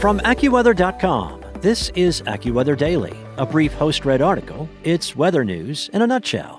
From AccuWeather.com, this is AccuWeather Daily, a brief host-read article. It's weather news in a nutshell.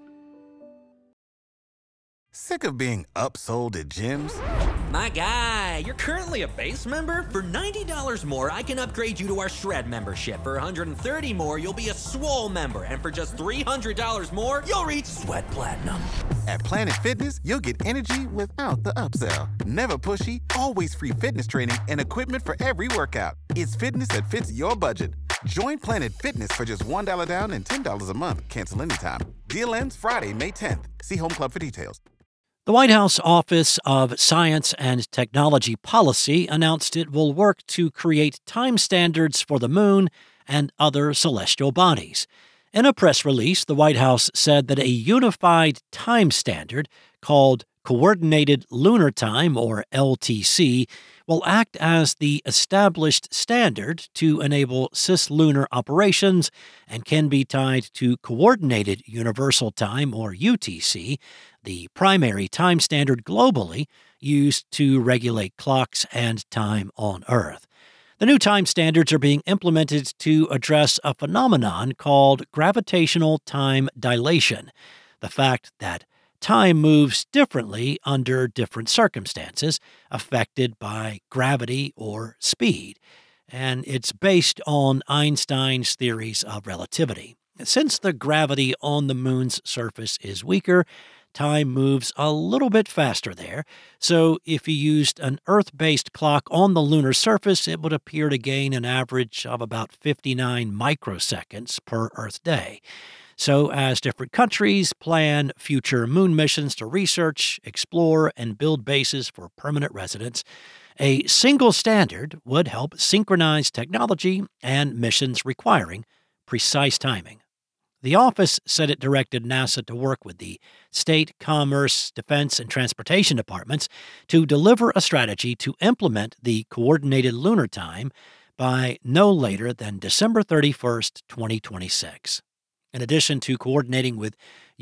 Sick of being upsold at gyms? My guy, you're currently a base member? For $90 more, I can upgrade you to our Shred membership. For $130 more, you'll be a Swole member. And for just $300 more, you'll reach Sweat Platinum. At Planet Fitness, you'll get energy without the upsell. Never pushy, always free fitness training and equipment for every workout. It's fitness that fits your budget. Join Planet Fitness for just $1 down and $10 a month. Cancel anytime. Deal ends Friday, May 10th. See Home Club for details. The White House Office of Science and Technology Policy announced it will work to create time standards for the moon and other celestial bodies. In a press release, the White House said that a unified time standard called Coordinated Lunar Time, or LTC, will act as the established standard to enable cislunar operations and can be tied to Coordinated Universal Time, or UTC, the primary time standard globally used to regulate clocks and time on Earth. The new time standards are being implemented to address a phenomenon called gravitational time dilation, the fact that time moves differently under different circumstances, affected by gravity or speed, and it's based on Einstein's theories of relativity. Since the gravity on the moon's surface is weaker, time moves a little bit faster there, so if you used an Earth-based clock on the lunar surface, it would appear to gain an average of about 59 microseconds per Earth day. So as different countries plan future moon missions to research, explore, and build bases for permanent residents, a single standard would help synchronize technology and missions requiring precise timing. The office said it directed NASA to work with the state, commerce, defense, and transportation departments to deliver a strategy to implement the Coordinated Lunar Time by no later than December 31st, 2026. In addition to coordinating with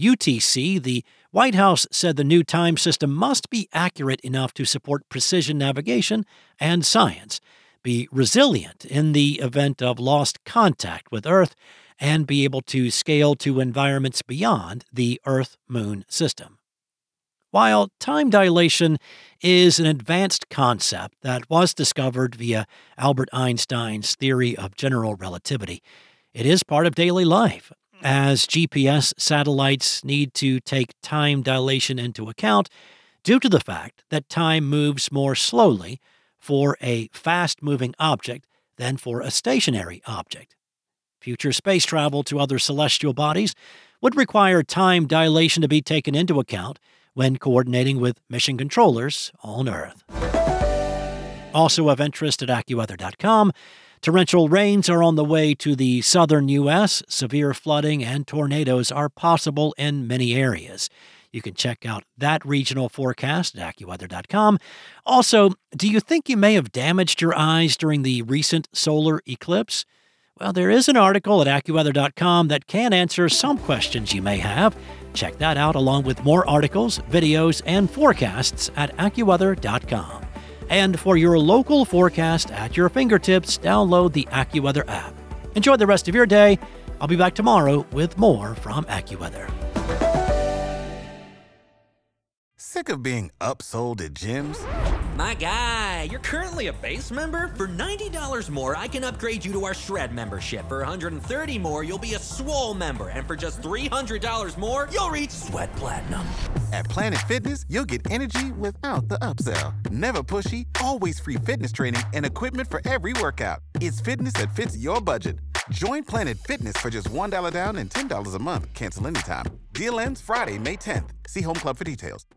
UTC, the White House said the new time system must be accurate enough to support precision navigation and science, be resilient in the event of lost contact with Earth, and be able to scale to environments beyond the Earth-Moon system. While time dilation is an advanced concept that was discovered via Albert Einstein's theory of general relativity, it is part of daily life, as GPS satellites need to take time dilation into account due to the fact that time moves more slowly for a fast-moving object than for a stationary object. Future space travel to other celestial bodies would require time dilation to be taken into account when coordinating with mission controllers on Earth. Also of interest at AccuWeather.com, torrential rains are on the way to the southern U.S. Severe flooding and tornadoes are possible in many areas. You can check out that regional forecast at AccuWeather.com. Also, do you think you may have damaged your eyes during the recent solar eclipse? Well, there is an article at AccuWeather.com that can answer some questions you may have. Check that out along with more articles, videos, and forecasts at AccuWeather.com. And for your local forecast at your fingertips, download the AccuWeather app. Enjoy the rest of your day. I'll be back tomorrow with more from AccuWeather. Sick of being upsold at gyms? My guy, you're currently a base member? For $90 more, I can upgrade you to our Shred membership. For $130 more, you'll be a Swole member. And for just $300 more, you'll reach Sweat Platinum. At Planet Fitness, you'll get energy without the upsell. Never pushy, always free fitness training and equipment for every workout. It's fitness that fits your budget. Join Planet Fitness for just $1 down and $10 a month. Cancel anytime. Deal ends Friday, May 10th. See Home Club for details.